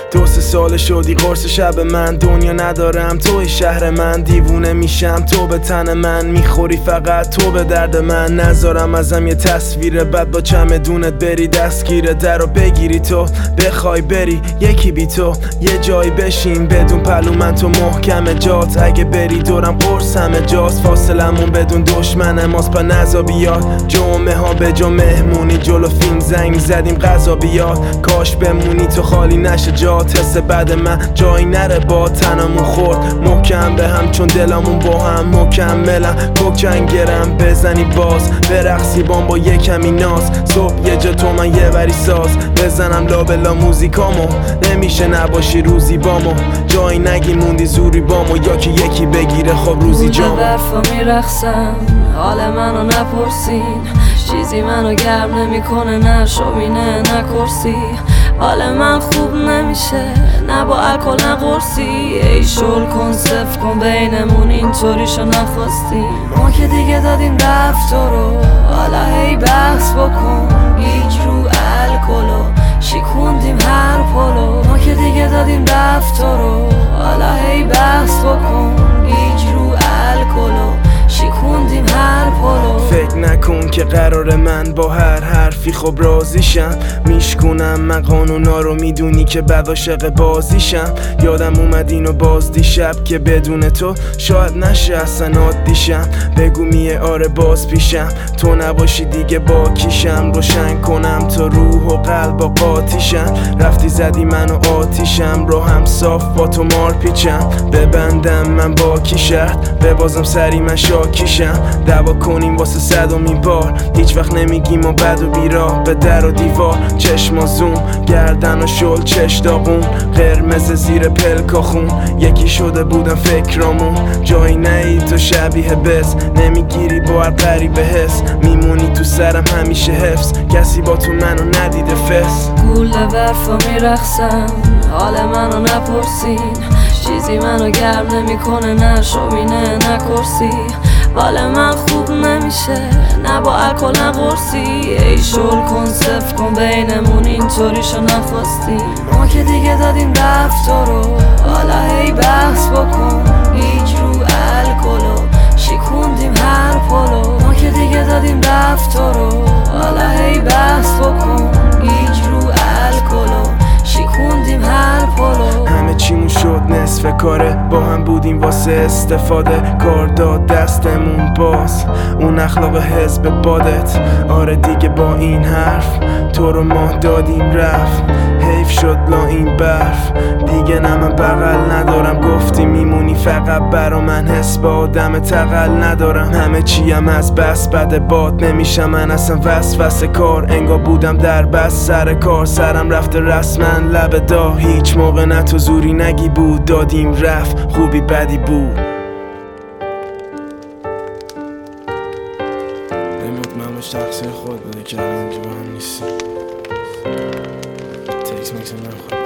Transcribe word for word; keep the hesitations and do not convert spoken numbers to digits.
دو سه سال شدی قرص شب من، دنیا ندارم توی شهر من، دیوونه میشم تو به تن من، میخوری فقط تو به درد من. نذارم ازم یه تصویر بد با چمدونت بری دستگیر در رو بگیری تو بخوای بری یکی بی تو یه جایی بشین بدون پلو من تو محکم جات، اگه بری دورم قرص همه جاست، فاصلمون بدون دشمن ماست پا نزا بیاد جمعه ها به جا مهمونی جلو فیلم زنگ زدیم غذا بیاد، کاش بمونی تو خالی نشه جات، حس بعد من جایی نره با تنمون خورد محکم به هم چون دلمون با هم مکملم، کوکنگرم بزنی باز برقصی بام با یه کمی ناز، صبح یه جا تو من یه وری ساز بزنم لابلا موزیکامو، نمیشه نباشی روزی بامو جایی نگی موندی زوری بامو، یا که یکی بگیره خب روزی جامو. برفا میرخصم حال منو نپرسین، چیزی منو گرم نمیکنه نه شومینه نه کرسی، حال من خوب نمیشه نه با الکل نه قرصی، ای شل کن صف کن بینمون اینطوریشو نخواستیم، ما که دیگه دادیم رفت رو حالا هی بحث بکن، گیج رو الکلو شیکوندیم هر پلو، ما که دیگه دادیم رفت رو حالا هی بحث بکن، گیج رو الکلو شیکوندیم هر پلو. فکر نکن که قرار من با هر حرفی خب راضیشم، میشکنم من قانونا رو میدونی که بعد عاشق بازیشم، یادم اومد اینو باز دیشب که بدون تو شاید نشه اصلا عادیشم، بگو میه آره باز پیشم تو نباشی دیگه با کیشم، روشن کنم تا روح و قلب و قاطیشم، رفتی زدی منو آتیشم رو هم صاف با تو مار پیچم، ببندم من با کی شرط ببازم سری من شاکیشم، دعوا کنیم واسه صدومین بار هیچ وقت نمیگیم و بد و بیراه به در و دیوار، چشم زوم گردن و شل چش داغون قرمز زیر پلکا خون، یکی شده بودم فکرامون جایی نهی تو شبیه بس، نمیگیری با هر قریب حس میمونی تو سرم همیشه حفظ، کسی با تو منو ندیده فس. گوله برفا میرخصم حال منو نپرسین، چیزی منو گرم نمیکنه نه شومینه نه کرسی، حال من خوب نمیشه نه با الکل نه قرصی، ای شل کن صف کن بینمون اینطوریشو نخواستیم، ما که دیگه دادیم رفت رو حالا هی بحث بکن، گیج رو الکلو شیکوندیم هر پلو، ما که دیگه دادیم رفت رو حالا هی بحث بکن، گیج رو الکلو شیکوندیم هر پلو. همه چیمون شد نصف کاره با هم بودیم واسه استفاده، کار داد دستمون باز اون اخلاق حزب بادت، آره دیگه با این حرف تو رو ما دادیم رفت، حیف شد لا این برف دیگه نه من بغل ندارم، گفتی میمونی فقط برا من حس با آدم تقل ندارم، همه چیم از بس بد باد نمیشم من اصلا وسوسه کار، انگار بودم در بس سر کار سرم رفته رسما لب دا، هیچ موقع نه تو زوری نگی بود دادیم رفت خوبی بدی بود. این مطمئن باش تقصیر خود بوده که الان اینجا با هم نیستیم، تکس میکس نمیخواد